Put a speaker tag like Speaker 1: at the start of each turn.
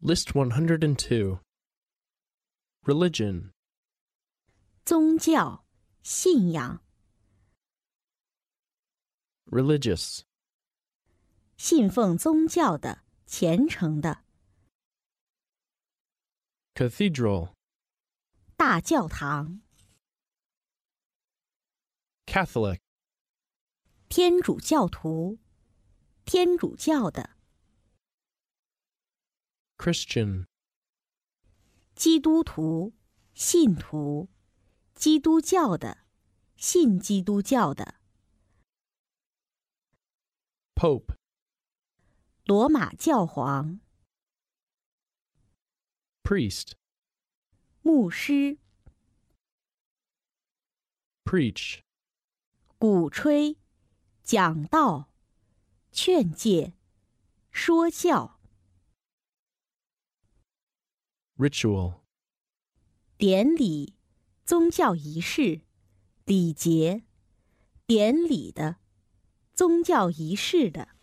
Speaker 1: List 102. Religion.
Speaker 2: 宗教、信仰、
Speaker 1: Religious.
Speaker 2: 信奉宗教的、虔诚的、
Speaker 1: Cathedral.
Speaker 2: 大教堂、
Speaker 1: Catholic.
Speaker 2: 天主教徒、天主教的、
Speaker 1: Christian.
Speaker 2: 基督徒、信徒、基督教的、信基督教的、
Speaker 1: Pope.
Speaker 2: 罗马教皇、
Speaker 1: Priest.
Speaker 2: 牧师、
Speaker 1: Preach.
Speaker 2: 鼓吹、讲道、劝诫、说教、
Speaker 1: Ritual.
Speaker 2: 典礼、宗教仪式、礼节、典礼的、宗教仪式的。